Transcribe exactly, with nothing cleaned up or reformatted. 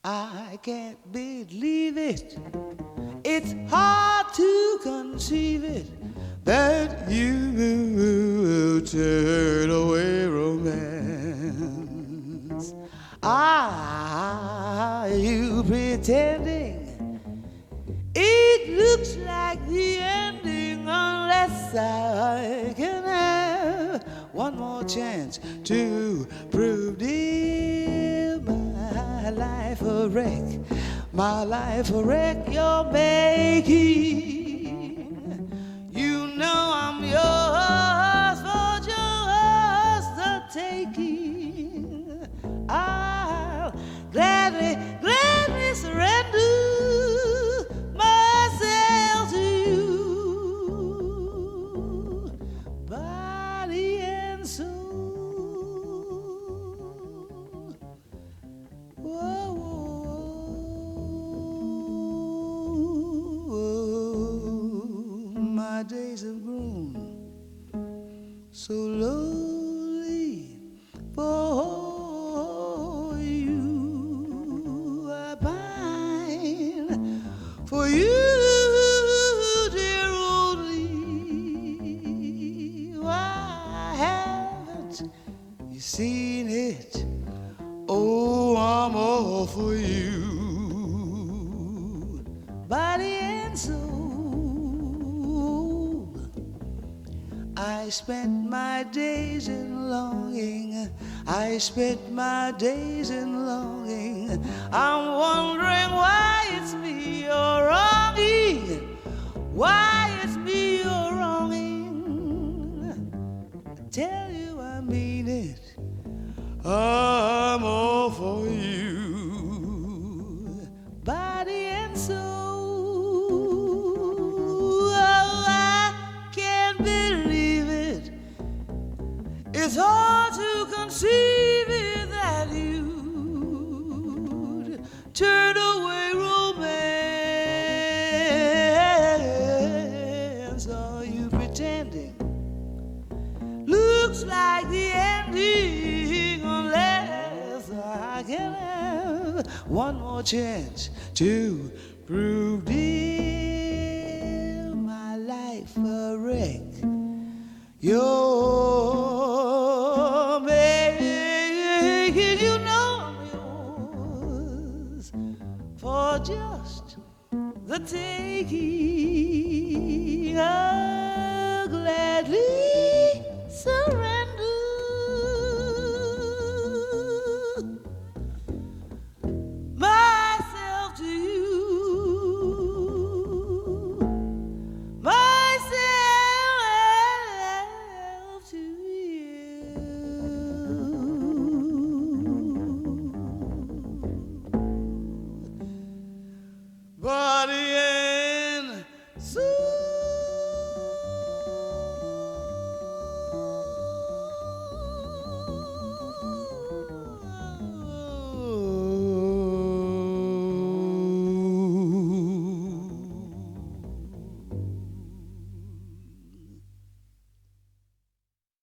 I can't believe it. It's hard to conceive it that you turn away romance. Are you pretending? It looks like the ending unless I can have one more chance to prove, dear, my life a wreck, my life a wreck you're making. You know I'm yours for just the taking. I'll gladly, gladly surrender myself to you, body and soul. Whoa, whoa, whoa. My days have grown so lonely for you. I pine for you, dear, only. Why haven't you seen it? Oh, I'm all for you, body and soul. I spent my days in longing, I spent my days in longing. I'm wondering why it's me you're wronging, why it's me you're wronging. I tell you I mean it, I'm all for you, body and soul. Oh, I can't believe it. It's hard to conceive it that you'd turn away romance. Are you pretending? Looks like the ending unless I can have one more chance to prove, dear, my life a wreck. You're making, you know I'm yours for just the taking. I'll gladly surrender